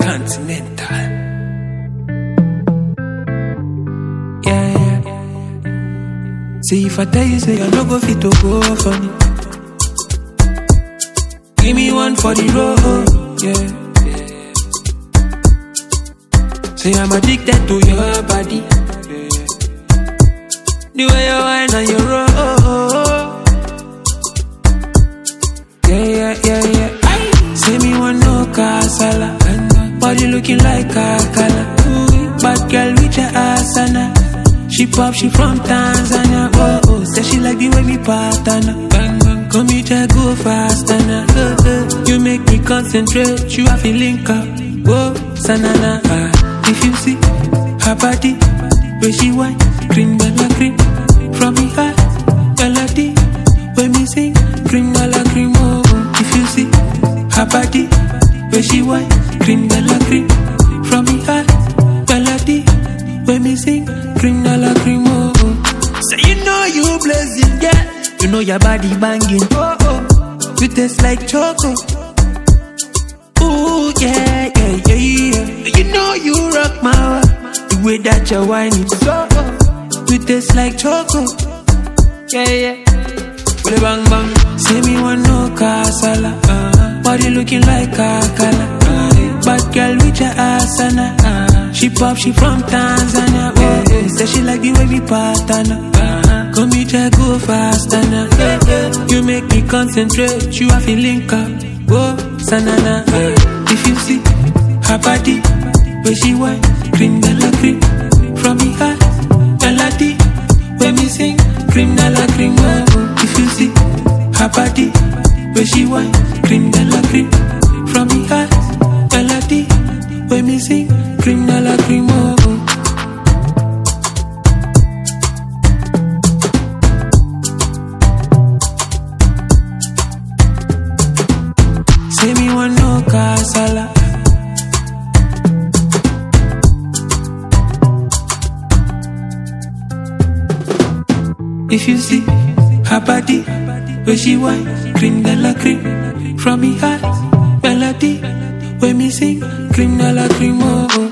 Continental. Yeah. See if I tell you, say I no go fit to go funny. Give me one for the road, yeah. Say I'm addicted to your body, the way you whine and you roll. Yeah. Say me want no casala, body looking like a color. Bad girl with your asana. She pop, she from Tanzania. Oh, say she like the way me partner. Bang bang, come here, just go faster now. You make me concentrate, you have to link up. Whoa, sanana. If you see her body, where she whine, cream bella cream. From me heart, melody, when me sing, cream bella cream. Oh, if you see her body, where she whine, cream bella cream. From me heart, melody, when me sing, cream bella cream. Oh, so you know you blazing, yeah. You know your body banging. Oh, you taste like choco. Ooh, yeah. You know you rock my world. The way that you're whining, so you taste like choco. Yeah. Bang bang. Say me want no casala. Body looking like a color. Bad girl with your asana. She pop, she from Tanzania. Oh, say she like the way we partner. Come here, just go faster now. You make me concentrate. You have to link up. Oh, sanana. If you see her body, where she whine, cream bella cream. From me heart, melody, when me sing, cream bella cream. Oh, if you see her body, where she whine, cream bella cream. From me heart, melody, when me sing, cream bella cream. Oh. Say me want no casala. If you see her body, where she whine, cream bella cream. From me heart, melody, when me sing, cream bella cream. Oh.